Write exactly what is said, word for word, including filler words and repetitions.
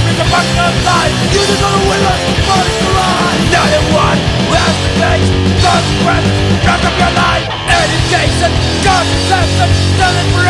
is a fucking lie. You just gonna win us, but it's a lie. Not one who has to face consequences, rest of your life. Education, contraception, done it for